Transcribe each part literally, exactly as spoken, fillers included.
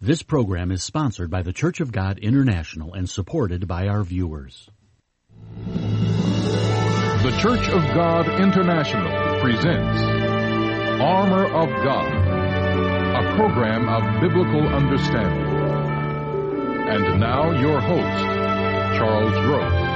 This program is sponsored by the Church of God International and supported by our viewers. The Church of God International presents Armor of God, a program of biblical understanding. And now your host, Charles Gross.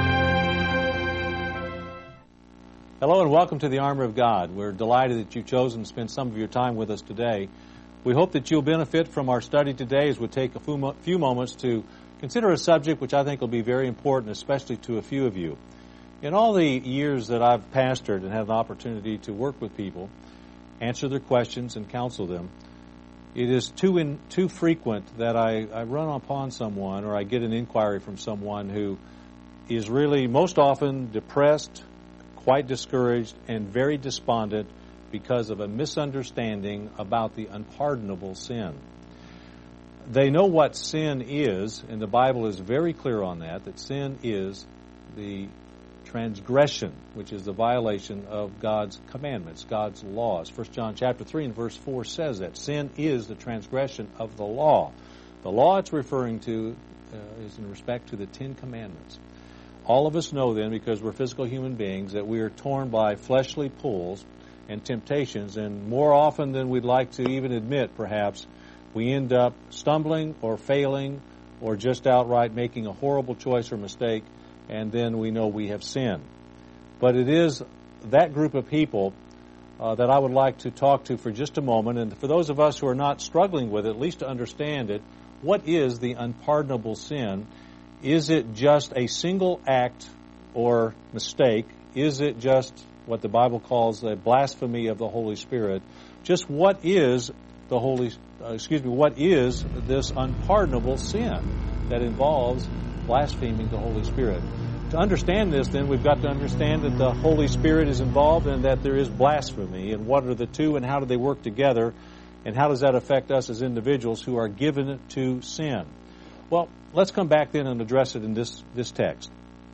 Hello and welcome to the Armor of God. We're delighted that you've chosen to spend some of your time with us today. We hope that you'll benefit from our study today as we take a few, mo- few moments to consider a subject which I think will be very important, especially to a few of you. In all the years that I've pastored and had an opportunity to work with people, answer their questions and counsel them, it is too in, too frequent that I, I run upon someone or I get an inquiry from someone who is really most often depressed, quite discouraged, and very despondent because of a misunderstanding about the unpardonable sin. They know what sin is, and the Bible is very clear on that, that sin is the transgression, which is the violation of God's commandments, God's laws. First John chapter three and verse four says that sin is the transgression of the law. The law it's referring to uh, is in respect to the Ten Commandments. All of us know then, because we're physical human beings, that we are torn by fleshly pulls and temptations, and more often than we'd like to even admit, perhaps, we end up stumbling or failing or just outright making a horrible choice or mistake, and then we know we have sinned. But it is that group of people uh, that I would like to talk to for just a moment, and for those of us who are not struggling with it, at least to understand it, what is the unpardonable sin? Is it just a single act or mistake? Is it just what the Bible calls a blasphemy of the Holy Spirit? Just what is the Holy, uh, excuse me, what is this unpardonable sin that involves blaspheming the Holy Spirit? To understand this, then, we've got to understand that the Holy Spirit is involved and that there is blasphemy. And what are the two and how do they work together? And how does that affect us as individuals who are given to sin? Well, let's come back then and address it in this, this text.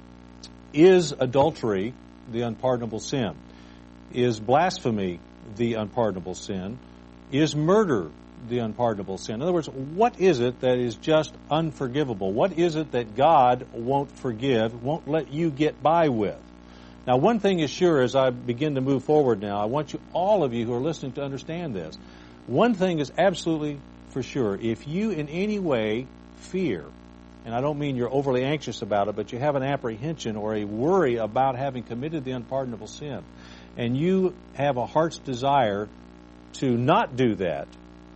Is adultery the unpardonable sin? Is blasphemy the unpardonable sin? Is murder the unpardonable sin? In other words, what is it that is just unforgivable? What is it that God won't forgive, won't let you get by with? Now, one thing is sure as I begin to move forward now, I want you, all of you who are listening, to understand this. One thing is absolutely for sure. If you in any way fear, and I don't mean you're overly anxious about it, but you have an apprehension or a worry about having committed the unpardonable sin, and you have a heart's desire to not do that,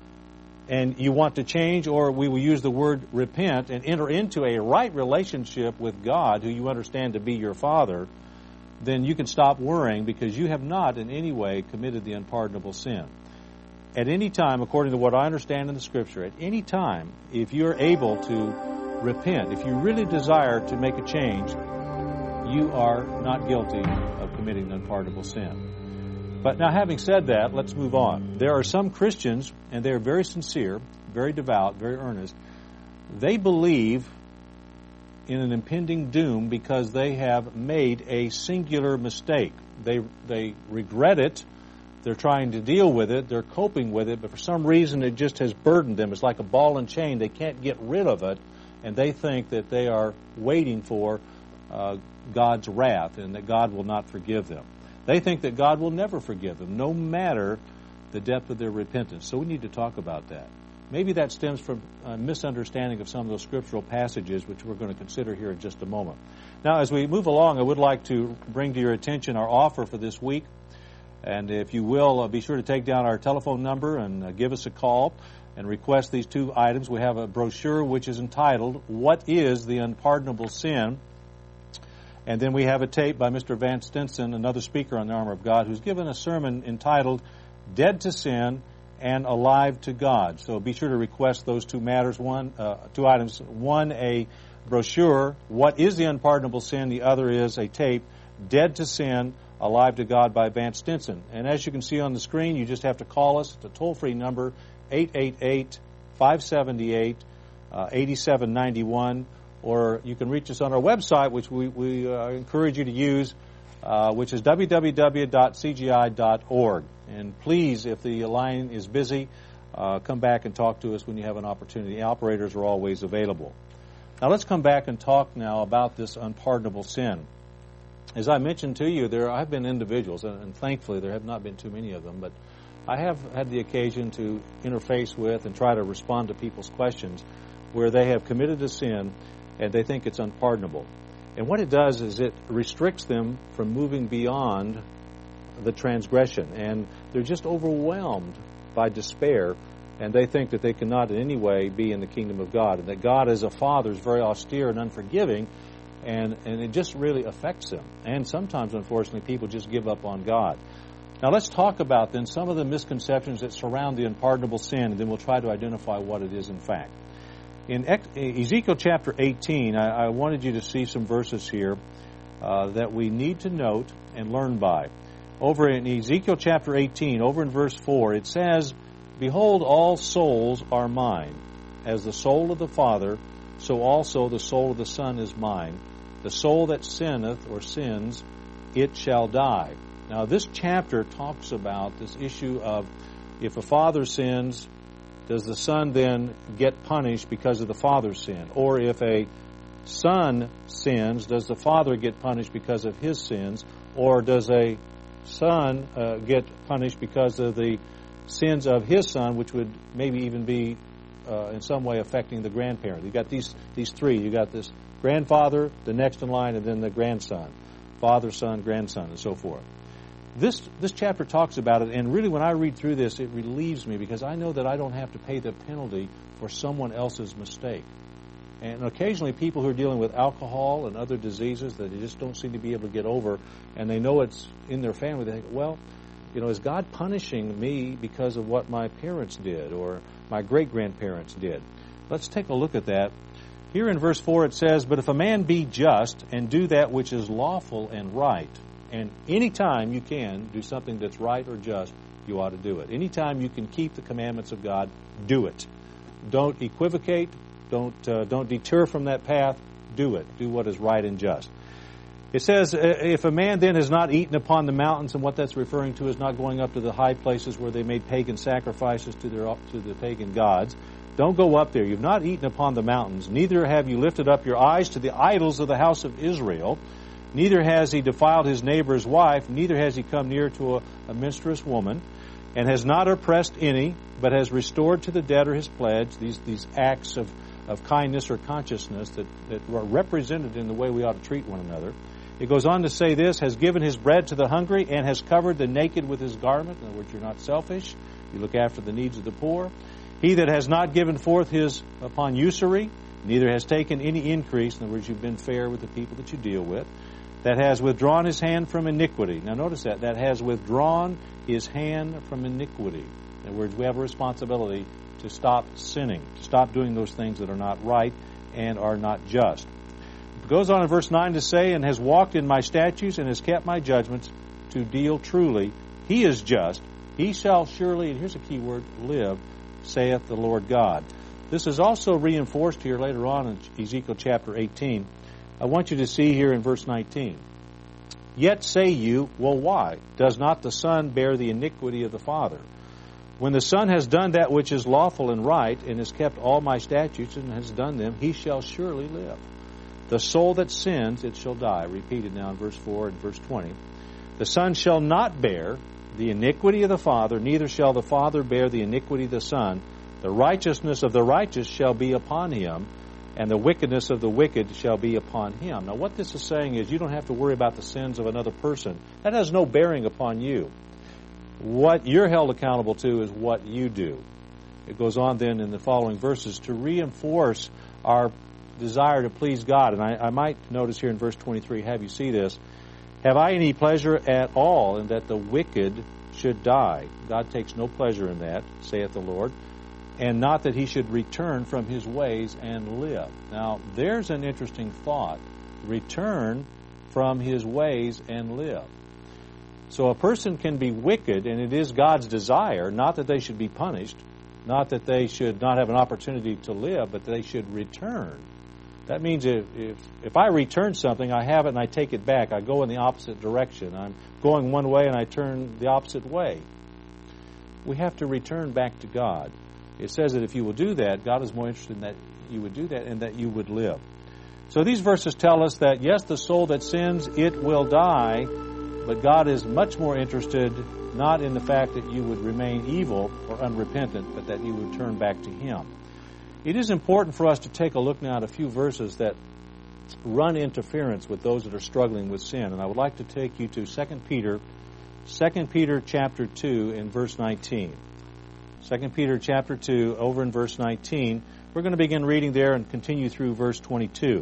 and you want to change, or we will use the word repent, and enter into a right relationship with God, who you understand to be your Father, then you can stop worrying because you have not in any way committed the unpardonable sin. At any time, according to what I understand in the Scripture, at any time, if you're able to repent, if you really desire to make a change, you are not guilty of committing the unpardonable sin. But now, having said that, let's move on. There are some Christians, and they are very sincere, very devout, very earnest. They believe in an impending doom because they have made a singular mistake. They they regret it. They're trying to deal with it. They're coping with it. But for some reason, it just has burdened them. It's like a ball and chain. They can't get rid of it. And they think that they are waiting for uh, God's wrath and that God will not forgive them. They think that God will never forgive them, no matter the depth of their repentance. So we need to talk about that. Maybe that stems from a misunderstanding of some of those scriptural passages, which we're going to consider here in just a moment. Now, as we move along, I would like to bring to your attention our offer for this week. And if you will, uh, be sure to take down our telephone number and uh, give us a call and request these two items. We have a brochure which is entitled, What is the Unpardonable Sin? And then we have a tape by Mister Van Stinson, another speaker on the Armor of God, who's given a sermon entitled, Dead to Sin and Alive to God. So be sure to request those two matters, one, uh, two items. One, a brochure, What is the Unpardonable Sin? The other is a tape, Dead to Sin, Alive to God by Van Stinson. And as you can see on the screen, you just have to call us. It's a toll-free number, eight eight eight, five seven eight, eight seven nine one, or you can reach us on our website, which we, we uh, encourage you to use, uh, which is w w w dot c g i dot org. And please, if the line is busy, uh, come back and talk to us when you have an opportunity. The operators are always available. Now let's come back and talk now about this unpardonable sin. As I mentioned to you, there have been individuals, and, and thankfully there have not been too many of them, but I have had the occasion to interface with and try to respond to people's questions where they have committed a sin and they think it's unpardonable. And what it does is it restricts them from moving beyond the transgression, and they're just overwhelmed by despair, and they think that they cannot in any way be in the kingdom of God, and that God as a Father is very austere and unforgiving, and, and it just really affects them. And sometimes, unfortunately, people just give up on God. Now let's talk about then some of the misconceptions that surround the unpardonable sin, and then we'll try to identify what it is in fact. In Ezekiel chapter eighteen, I, I wanted you to see some verses here uh, that we need to note and learn by. Over in Ezekiel chapter eighteen, over in verse four, it says, "Behold, all souls are mine. As the soul of the Father, so also the soul of the Son is mine. The soul that sinneth or sins, it shall die." Now, this chapter talks about this issue of if a father sins, does the son then get punished because of the father's sin? Or if a son sins, does the father get punished because of his sins? Or does a son uh, get punished because of the sins of his son, which would maybe even be uh, in some way affecting the grandparent? You've got these, these three. You've got this grandfather, the next in line, and then the grandson. Father, son, grandson, and so forth. This this chapter talks about it, and really when I read through this, it relieves me because I know that I don't have to pay the penalty for someone else's mistake. And occasionally people who are dealing with alcohol and other diseases that they just don't seem to be able to get over, and they know it's in their family, they think, well, you know, is God punishing me because of what my parents did or my great-grandparents did? Let's take a look at that. Here in verse four it says, "But if a man be just and do that which is lawful and right," and any time you can do something that's right or just, you ought to do it. Anytime you can keep the commandments of God, do it. Don't equivocate. Don't uh, don't deter from that path. Do it. Do what is right and just. It says, if a man then has not eaten upon the mountains, and what that's referring to is not going up to the high places where they made pagan sacrifices to their to the pagan gods. Don't go up there. You've not eaten upon the mountains. Neither have you lifted up your eyes to the idols of the house of Israel. Neither has he defiled his neighbor's wife, neither has he come near to a, a menstruous woman, and has not oppressed any, but has restored to the debtor his pledge, these these acts of, of kindness or consciousness that, that are represented in the way we ought to treat one another. It goes on to say this, has given his bread to the hungry, and has covered the naked with his garment. In other words, you're not selfish. You look after the needs of the poor. He that has not given forth his upon usury, neither has taken any increase. In other words, you've been fair with the people that you deal with. That has withdrawn his hand from iniquity. Now notice that. That has withdrawn his hand from iniquity. In other words, we have a responsibility to stop sinning, to stop doing those things that are not right and are not just. It goes on in verse nine to say, and has walked in my statutes and has kept my judgments to deal truly. He is just. He shall surely, and here's a key word, live, saith the Lord God. This is also reinforced here later on in Ezekiel chapter eighteen. I want you to see here in verse nineteen. Yet say you, well, why? Does not the Son bear the iniquity of the Father? When the Son has done that which is lawful and right, and has kept all my statutes and has done them, he shall surely live. The soul that sins, it shall die. Repeated now in verse four and verse twenty. The Son shall not bear the iniquity of the Father, neither shall the Father bear the iniquity of the Son. The righteousness of the righteous shall be upon him, and the wickedness of the wicked shall be upon him. Now what this is saying is you don't have to worry about the sins of another person. That has no bearing upon you. What you're held accountable to is what you do. It goes on then in the following verses to reinforce our desire to please God. And I, I might notice here in verse twenty-three, have you see this? Have I any pleasure at all in that the wicked should die? God takes no pleasure in that, saith the Lord. And not that he should return from his ways and live. Now, there's an interesting thought. Return from his ways and live. So a person can be wicked, and it is God's desire, not that they should be punished, not that they should not have an opportunity to live, but they should return. That means if, if, if I return something, I have it and I take it back. I go in the opposite direction. I'm going one way and I turn the opposite way. we have to return back to God. It says that if you will do that, God is more interested in that you would do that and that you would live. So these verses tell us that, yes, the soul that sins, it will die, but God is much more interested not in the fact that you would remain evil or unrepentant, but that you would turn back to Him. It is important for us to take a look now at a few verses that run interference with those that are struggling with sin. And I would like to take you to Second Peter, Second Peter chapter two in verse nineteen. Second Peter chapter two, over in verse nineteen. We're going to begin reading there and continue through verse twenty-two.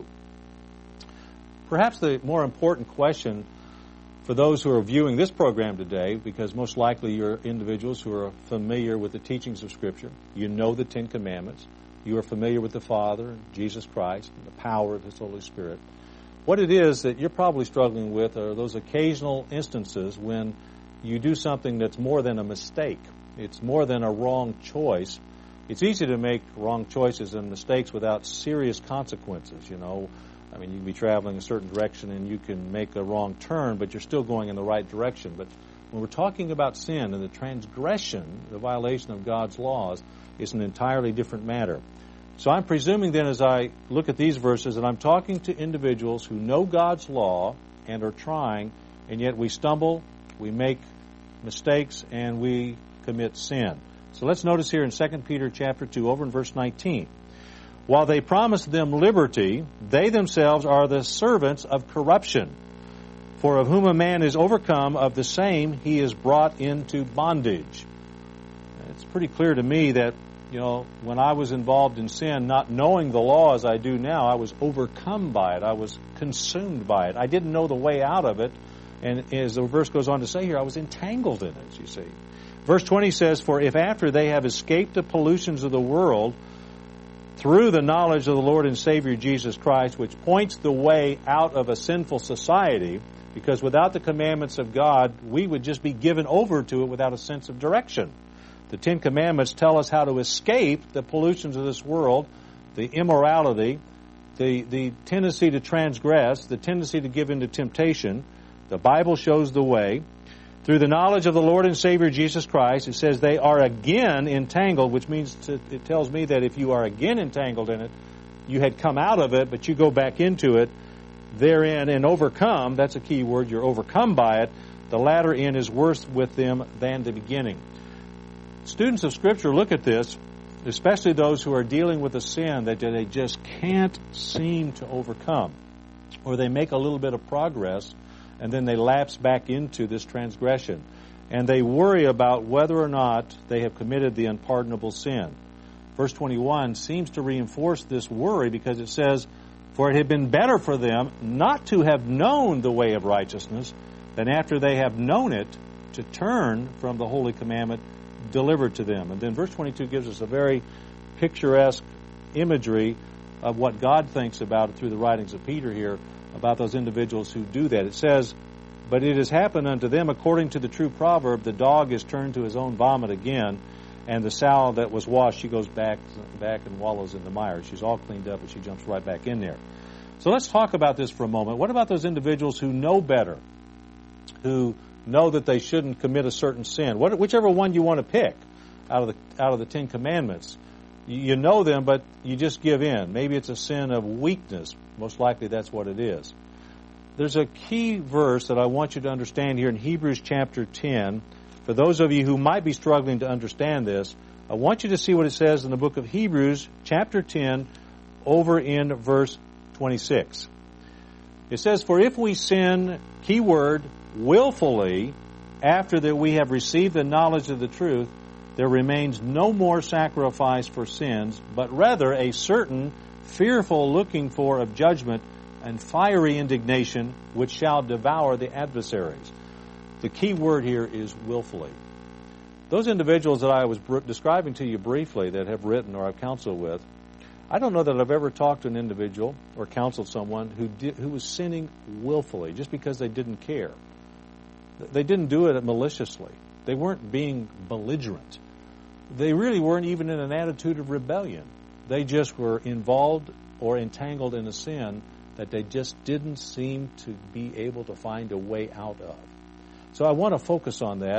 Perhaps the more important question for those who are viewing this program today, because most likely you're individuals who are familiar with the teachings of Scripture, you know the Ten Commandments, you are familiar with the Father, Jesus Christ, and the power of His Holy Spirit. What it is that you're probably struggling with are those occasional instances when you do something that's more than a mistake. It's more than a wrong choice. It's easy to make wrong choices and mistakes without serious consequences, you know. I mean, you can be traveling a certain direction and you can make a wrong turn, but you're still going in the right direction. But when we're talking about sin and the transgression, the violation of God's laws, it's an entirely different matter. So I'm presuming then as I look at these verses that I'm talking to individuals who know God's law and are trying, and yet we stumble, we make mistakes, and we commit sin. So let's notice here in Second Peter chapter two, over in verse nineteen. While they promise them liberty, they themselves are the servants of corruption. For of whom a man is overcome, of the same he is brought into bondage. It's pretty clear to me that, you know, when I was involved in sin, not knowing the law as I do now, I was overcome by it. I was consumed by it. I didn't know the way out of it. And as the verse goes on to say here, I was entangled in it, you see. Verse twenty says, For if after they have escaped the pollutions of the world, through the knowledge of the Lord and Savior Jesus Christ, which points the way out of a sinful society, because without the commandments of God, we would just be given over to it without a sense of direction. The Ten Commandments tell us how to escape the pollutions of this world, the immorality, the, the tendency to transgress, the tendency to give in to temptation. The Bible shows the way. Through the knowledge of the Lord and Savior Jesus Christ, it says they are again entangled, which means to, it tells me that if you are again entangled in it, you had come out of it, but you go back into it therein and overcome. That's a key word. You're overcome by it. The latter end is worse with them than the beginning. Students of Scripture look at this, especially those who are dealing with a sin that they just can't seem to overcome, or they make a little bit of progress, and then they lapse back into this transgression. And they worry about whether or not they have committed the unpardonable sin. Verse twenty-one seems to reinforce this worry because it says, For it had been better for them not to have known the way of righteousness than after they have known it to turn from the holy commandment delivered to them. And then verse twenty-two gives us a very picturesque imagery of what God thinks about it through the writings of Peter here, about those individuals who do that. It says, But it has happened unto them according to the true proverb, the dog is turned to his own vomit again, and the sow that was washed, she goes back back and wallows in the mire. She's all cleaned up and she jumps right back in there. So let's talk about this for a moment. What about those individuals who know better, who know that they shouldn't commit a certain sin? What, whichever one you want to pick out of the out of the Ten Commandments. You know them, but you just give in. Maybe it's a sin of weakness. Most likely that's what it is. There's a key verse that I want you to understand here in Hebrews chapter ten. For those of you who might be struggling to understand this, I want you to see what it says in the book of Hebrews chapter ten, over in verse twenty-six. It says, For if we sin, key word, willfully, after that we have received the knowledge of the truth, there remains no more sacrifice for sins, but rather a certain fearful looking for of judgment and fiery indignation, which shall devour the adversaries. The key word here is willfully. Those individuals that I was br- describing to you briefly that have written or I've counseled with, I don't know that I've ever talked to an individual or counseled someone who did, who was sinning willfully just because they didn't care. They didn't do it maliciously. They weren't being belligerent. They really weren't even in an attitude of rebellion. They just were involved or entangled in a sin that they just didn't seem to be able to find a way out of. So I want to focus on that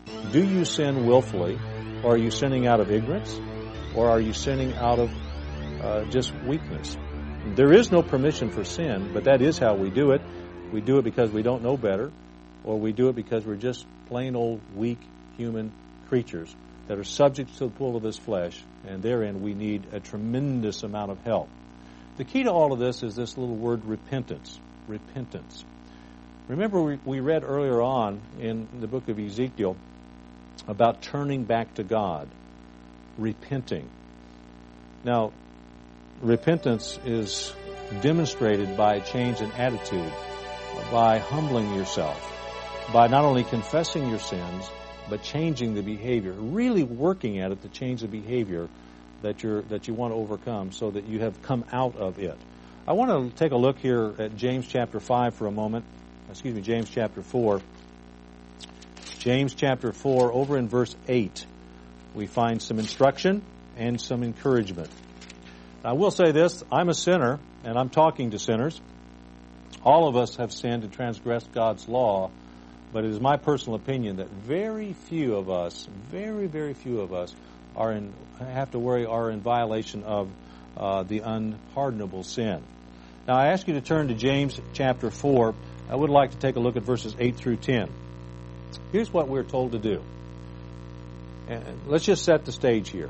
Do you sin willfully, or are you sinning out of ignorance, or are you sinning out of uh, just weakness? There is no permission for sin, but that is how we do it. We do it because we don't know better, or we do it because we're just plain old weak human creatures that are subject to the pull of this flesh, and therein we need a tremendous amount of help. The key to all of this is this little word repentance. Repentance. Remember we, we read earlier on in the book of Ezekiel about turning back to God, repenting. Now, repentance is demonstrated by a change in attitude, by humbling yourself, by not only confessing your sins, but changing the behavior, really working at it to change the behavior that you're that you want to overcome so that you have come out of it. I want to take a look here at James chapter five for a moment. Excuse me, James chapter four. James chapter four, over in verse eight, we find some instruction and some encouragement. I will say this, I'm a sinner, and I'm talking to sinners. All of us have sinned and transgressed God's law, but it is my personal opinion that very few of us, very, very few of us, are in have to worry are in violation of uh, the unpardonable sin. Now, I ask you to turn to James chapter four. I would like to take a look at verses eight through ten. Here's what we're told to do. And let's just set the stage here.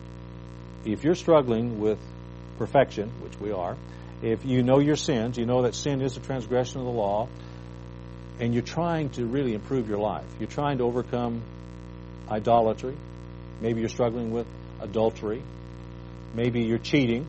If you're struggling with perfection, which we are, if you know your sins, you know that sin is a transgression of the law, and you're trying to really improve your life, you're trying to overcome idolatry, maybe you're struggling with adultery, maybe you're cheating.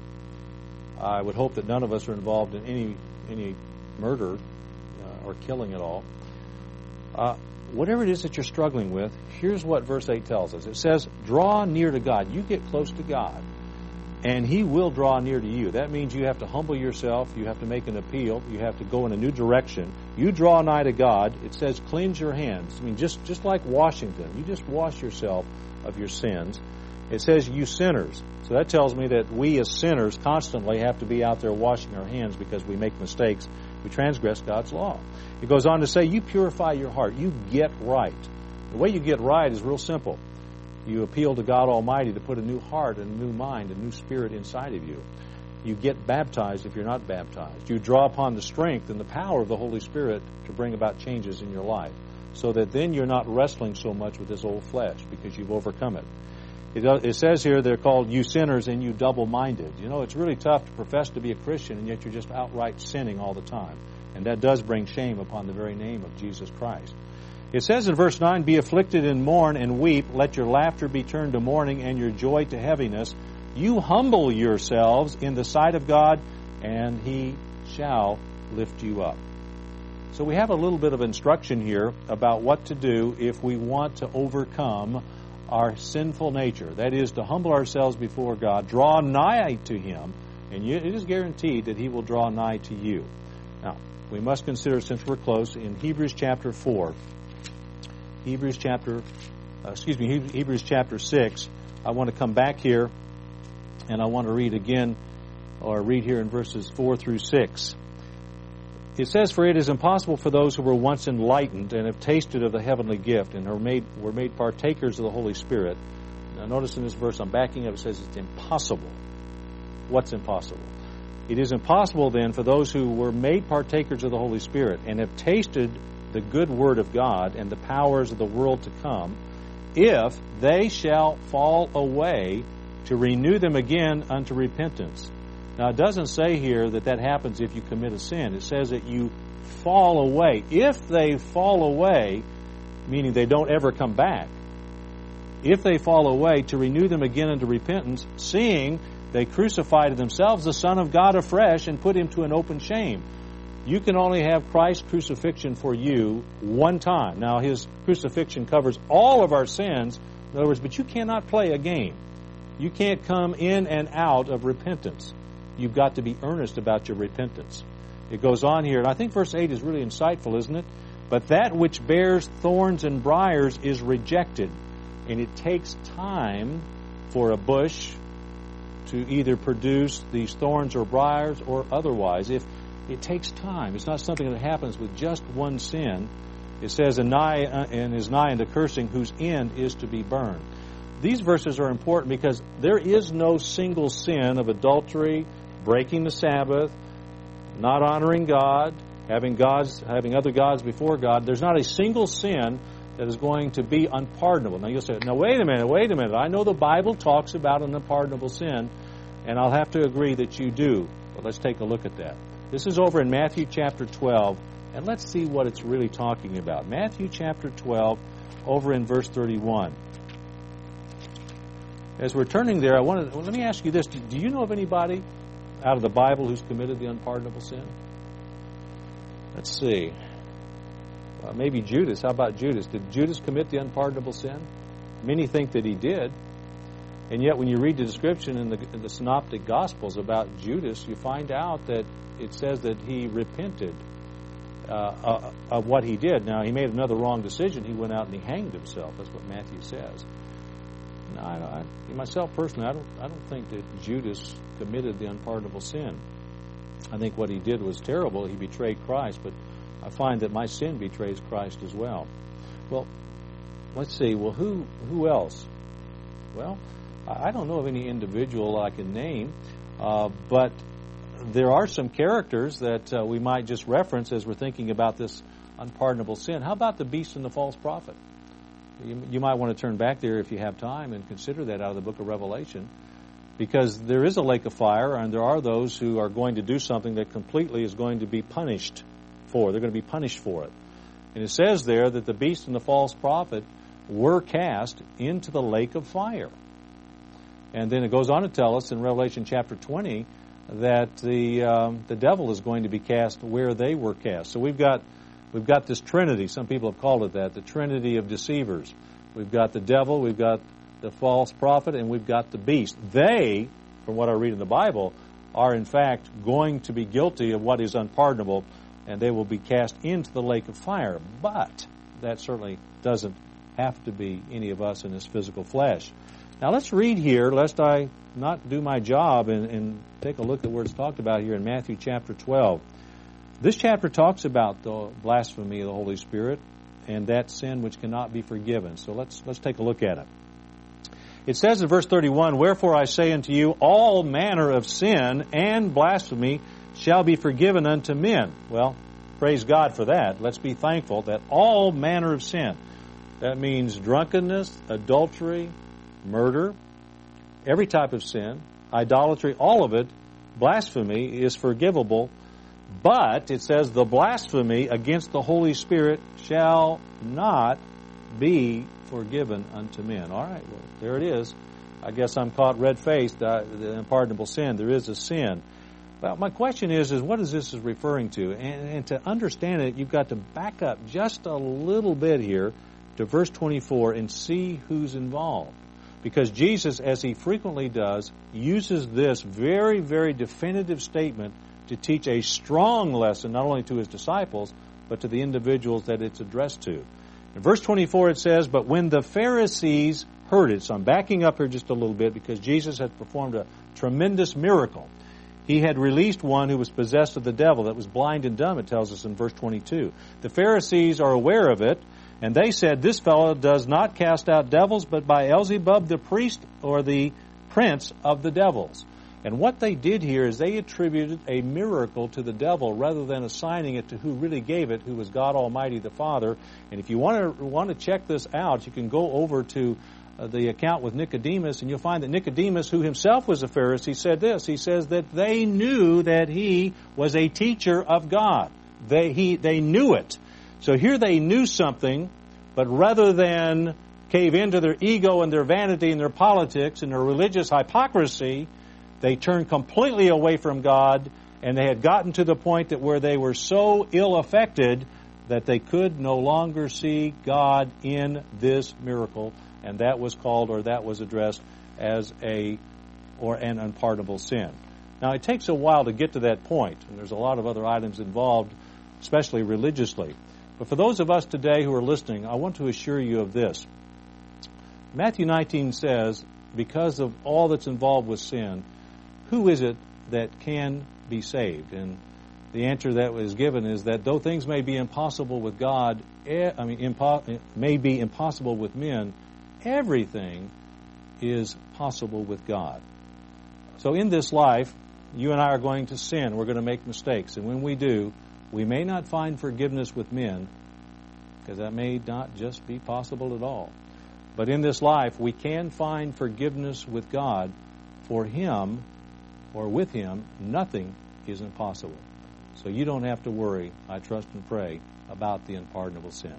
I would hope that none of us are involved in any any murder uh, or killing at all. Uh, whatever it is that you're struggling with, here's what verse eight tells us. It says, draw near to God. You get close to God, and He will draw near to you. That means you have to humble yourself. You have to make an appeal. You have to go in a new direction. You draw nigh to God. It says, cleanse your hands. I mean, just, just like Washington, you just wash yourself of your sins. It says, you sinners. So that tells me that we as sinners constantly have to be out there washing our hands because we make mistakes. We transgress God's law. It goes on to say, you purify your heart. You get right. The way you get right is real simple. You appeal to God Almighty to put a new heart and a new mind, a new spirit inside of you. You get baptized if you're not baptized. You draw upon the strength and the power of the Holy Spirit to bring about changes in your life, so that then you're not wrestling so much with this old flesh because you've overcome it. It, it says here they're called you sinners and you double-minded. You know, it's really tough to profess to be a Christian and yet you're just outright sinning all the time. And that does bring shame upon the very name of Jesus Christ. It says in verse nine, be afflicted and mourn and weep. Let your laughter be turned to mourning and your joy to heaviness. You humble yourselves in the sight of God, and He shall lift you up. So we have a little bit of instruction here about what to do if we want to overcome our sinful nature. That is, to humble ourselves before God, draw nigh to Him, and it is guaranteed that He will draw nigh to you. Now, we must consider, since we're close, in Hebrews chapter four, Hebrews chapter, uh, excuse me, Hebrews chapter six, I want to come back here, and I want to read again, or read here in verses four through six. It says, for it is impossible for those who were once enlightened and have tasted of the heavenly gift and are made, were made partakers of the Holy Spirit. Now notice in this verse, I'm backing up, it says it's impossible. What's impossible? It is impossible then for those who were made partakers of the Holy Spirit and have tasted the good word of God and the powers of the world to come, if they shall fall away, to renew them again unto repentance. Now, it doesn't say here that that happens if you commit a sin. It says that you fall away. If they fall away, meaning they don't ever come back, if they fall away, to renew them again unto repentance, seeing they crucified themselves the Son of God afresh and put Him to an open shame. You can only have Christ's crucifixion for you one time. Now, His crucifixion covers all of our sins, in other words, but you cannot play a game. You can't come in and out of repentance. You've got to be earnest about your repentance. It goes on here, and I think verse eight is really insightful, isn't it? But that which bears thorns and briars is rejected, and it takes time for a bush to either produce these thorns or briars or otherwise. If it takes time, it's not something that happens with just one sin. It says, and, nigh, and is nigh unto cursing, whose end is to be burned. These verses are important because there is no single sin of adultery, breaking the Sabbath, not honoring God, having gods, having other gods before God. There's not a single sin that is going to be unpardonable. Now you'll say, now wait a minute, wait a minute. I know the Bible talks about an unpardonable sin, and I'll have to agree that you do. But let's take a look at that. This is over in Matthew chapter twelve, and let's see what it's really talking about. Matthew chapter twelve, over in verse thirty-one. As we're turning there, I want to well, let me ask you this: do, do you know of anybody out of the Bible who's committed the unpardonable sin? Let's see. Well, maybe Judas. How about Judas? Did Judas commit the unpardonable sin? Many think that he did. And yet when you read the description in the, in the Synoptic Gospels about Judas, you find out that it says that he repented uh, uh, of what he did. Now, he made another wrong decision. He went out and he hanged himself. That's what Matthew says. Now, I, I, myself personally, I don't, I don't think that Judas committed the unpardonable sin. I think what he did was terrible. He betrayed Christ, but I find that my sin betrays Christ as well. Well, let's see. Well, who who else? Well, I don't know of any individual I can name, uh, but there are some characters that uh, we might just reference as we're thinking about this unpardonable sin. How about the beast and the false prophet? You, you might want to turn back there if you have time and consider that out of the book of Revelation, because there is a lake of fire, and there are those who are going to do something that completely is going to be punished for. They're going to be punished for it. And it says there that the beast and the false prophet were cast into the lake of fire. And then it goes on to tell us in Revelation chapter twenty that the um, the devil is going to be cast where they were cast. So we've got we've got this Trinity. Some people have called it that, the Trinity of deceivers. We've got the devil, we've got the false prophet, and we've got the beast. They, from what I read in the Bible, are in fact going to be guilty of what is unpardonable, and they will be cast into the lake of fire. But that certainly doesn't have to be any of us in this physical flesh. Now let's read here, lest I not do my job, and, and take a look at where it's talked about here in Matthew chapter twelve. This chapter talks about the blasphemy of the Holy Spirit and that sin which cannot be forgiven. So let's let's take a look at it. It says in verse thirty-one, "Wherefore I say unto you, all manner of sin and blasphemy shall be forgiven unto men." Well, praise God for that. Let's be thankful that all manner of sin, that means drunkenness, adultery, murder, every type of sin, idolatry, all of it, blasphemy is forgivable. But it says the blasphemy against the Holy Spirit shall not be forgiven unto men. All right, well, there it is. I guess I'm caught red-faced, uh, the unpardonable sin. There is a sin. Well, my question is, is what is this is referring to? And, and to understand it, you've got to back up just a little bit here to verse twenty-four and see who's involved. Because Jesus, as he frequently does, uses this very, very definitive statement to teach a strong lesson, not only to his disciples, but to the individuals that it's addressed to. In verse twenty-four it says, "But when the Pharisees heard it," so I'm backing up here just a little bit because Jesus had performed a tremendous miracle. He had released one who was possessed of the devil, that was blind and dumb, it tells us in verse twenty-two. The Pharisees are aware of it, and they said, "This fellow does not cast out devils, but by Beelzebub, the priest or the prince of the devils." And what they did here is they attributed a miracle to the devil rather than assigning it to who really gave it, who was God Almighty the Father. And if you want to want to check this out, you can go over to uh, the account with Nicodemus, and you'll find that Nicodemus, who himself was a Pharisee, said this. He says that they knew that he was a teacher of God. They he they knew it. So here they knew something, but rather than cave into their ego and their vanity and their politics and their religious hypocrisy, they turned completely away from God, and they had gotten to the point that where they were so ill-affected that they could no longer see God in this miracle, and that was called, or that was addressed as a, or an unpardonable sin. Now, it takes a while to get to that point, and there's a lot of other items involved, especially religiously. But for those of us today who are listening, I want to assure you of this. Matthew nineteen says, because of all that's involved with sin, who is it that can be saved? And the answer that was given is that though things may be impossible with God, I mean, impo- may be impossible with men, everything is possible with God. So in this life, you and I are going to sin. We're going to make mistakes. And when we do, we may not find forgiveness with men, because that may not just be possible at all. But in this life, we can find forgiveness with God. For Him, or with Him, nothing is impossible. So you don't have to worry, I trust and pray, about the unpardonable sin.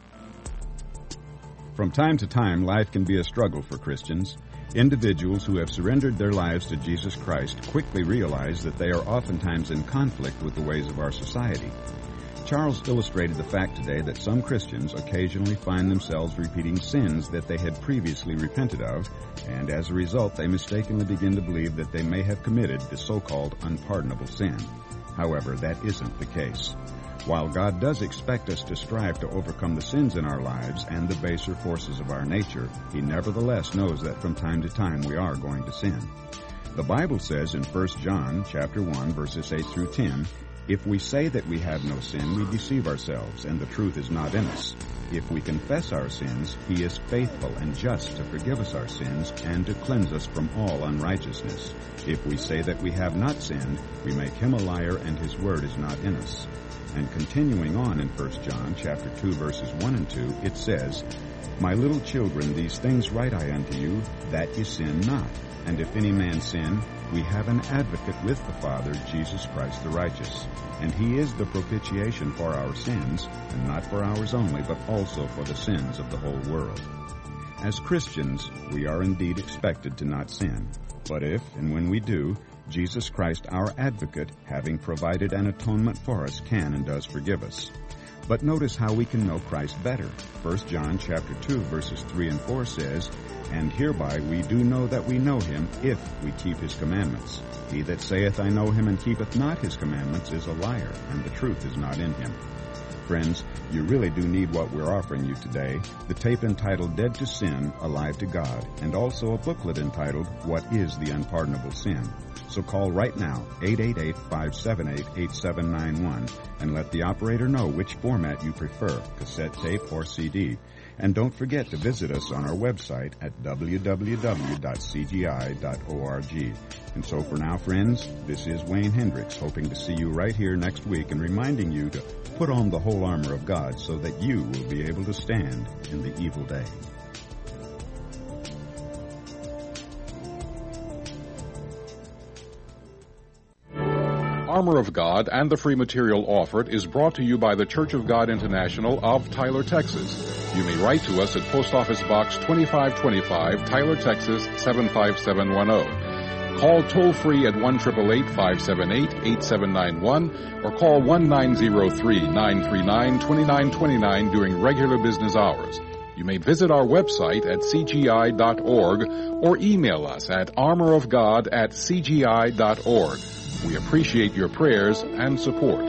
From time to time, life can be a struggle for Christians. Individuals who have surrendered their lives to Jesus Christ quickly realize that they are oftentimes in conflict with the ways of our society. Charles illustrated the fact today that some Christians occasionally find themselves repeating sins that they had previously repented of, and as a result they mistakenly begin to believe that they may have committed the so-called unpardonable sin. However, that isn't the case. While God does expect us to strive to overcome the sins in our lives and the baser forces of our nature, He nevertheless knows that from time to time we are going to sin. The Bible says in First John chapter one, verses eight through ten, "If we say that we have no sin, we deceive ourselves, and the truth is not in us. If we confess our sins, He is faithful and just to forgive us our sins and to cleanse us from all unrighteousness. If we say that we have not sinned, we make Him a liar, and His word is not in us." And continuing on in First John chapter two, verses one and two, it says, "My little children, these things write I unto you, that ye sin not. And if any man sin, we have an advocate with the Father, Jesus Christ the righteous. And He is the propitiation for our sins, and not for ours only, but also for the sins of the whole world." As Christians, we are indeed expected to not sin. But if, and when we do, Jesus Christ, our advocate, having provided an atonement for us, can and does forgive us. But notice how we can know Christ better. First John chapter two, verses three and four says, "And hereby we do know that we know Him, if we keep His commandments. He that saith, I know Him, and keepeth not His commandments, is a liar, and the truth is not in him." Friends, you really do need what we're offering you today, the tape entitled Dead to Sin, Alive to God, and also a booklet entitled What is the Unpardonable Sin? So call right now, eight eight eight, five seven eight, eight seven nine one, and let the operator know which format you prefer, cassette tape or C D. And don't forget to visit us on our website at w w w dot c g i dot org. And so for now, friends, this is Wayne Hendricks, hoping to see you right here next week and reminding you to put on the whole armor of God so that you will be able to stand in the evil day. Armor of God and the free material offered is brought to you by the Church of God International of Tyler, Texas. You may write to us at Post Office Box twenty-five twenty-five, Tyler, Texas seven five seven one zero. Call toll-free at one eight eight eight, five seven eight, eight seven nine one or call one nine zero three, nine three nine, two nine two nine during regular business hours. You may visit our website at c g i dot org or email us at armorofgod at c g i dot org. We appreciate your prayers and support.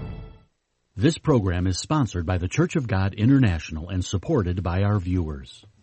This program is sponsored by the Church of God International and supported by our viewers.